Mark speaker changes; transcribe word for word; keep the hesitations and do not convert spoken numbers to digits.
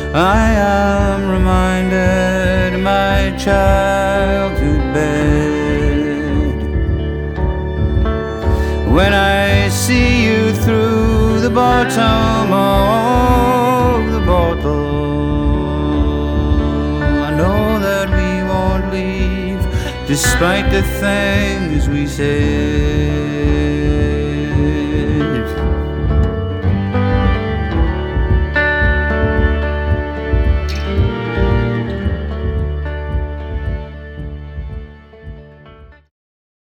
Speaker 1: I am reminded of my childhood bed. When I see you through the bottom of the bottle, I know that we won't leave despite the things we say.